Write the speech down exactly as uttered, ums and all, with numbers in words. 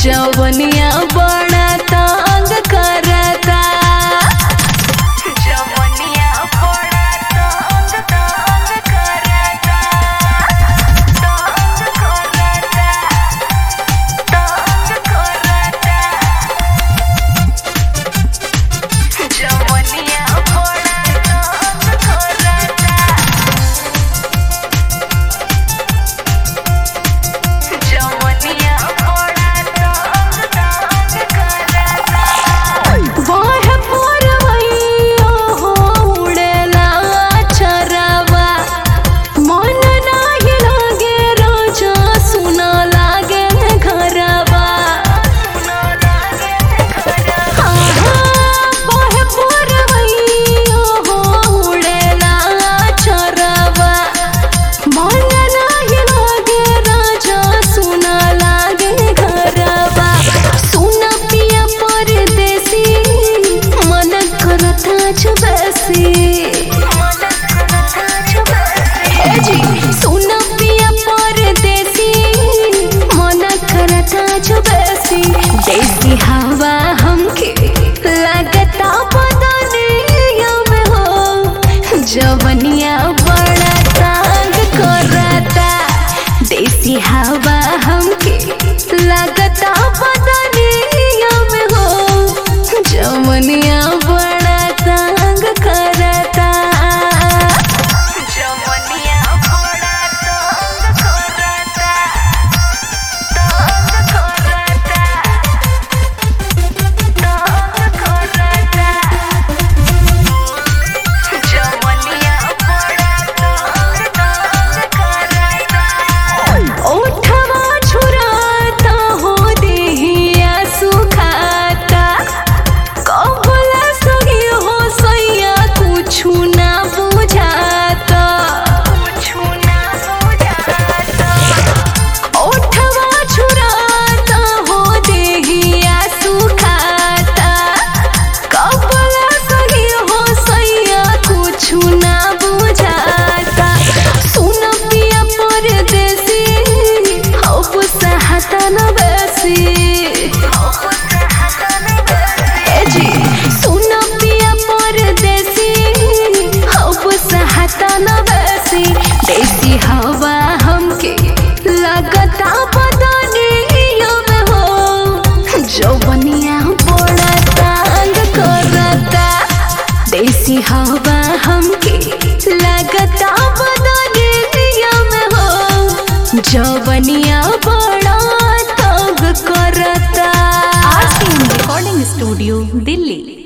जवनिया बड़ा तंग करता। जवनिया बड़ा तंग तंग करता, तंग करता, तंग करता। जवनिया बड़ा तंग करता। जवनिया बड़ा तंग तंग करता। वाह पुरवैया हो उड़ेला चरवा, मन नाही लागे राजा सुना लागे घरवा। आहा, वाह पुरवैया हो उड़ेला चरवा, मन नाही लागे राजा सुना लागे घरवा। सुना पिया परदेसी मन करता छबसी। ए जी सुना पिया परदेसी मन करता छबसी। देसी हवा हमके लगता बदनिया में हो, जवनिया बड़ा तंग करता। देसी हवा हमके लगता बदनिया में हो, जवनिया बड़ा तंग करता। जवनिया बड़ा तंग करता, तंग करता, तंग करता। जवनिया बड़ा तंग तंग करता। ओठवा छुराता हो देहिया सुखाता, कबला सही हो सैया कुछु ना बुझाता, कुछु ना बुझाता। ओठवा छुराता हो देहिया सुखाता, कबला सही हो सैया कुछु ना बुझाता। सुन पिया परदेसी अब सहता न बेसी। ए जी सुन पिया परदेसी अब सहता न बेसी। देसी हवा हमके लगता बदनिया में हो, जवनिया बड़ा तंग करता। देसी हवा हमके लगता बदनिया में हो, जवनिया बड़ा तंग करता। RCM recording studio Delhi.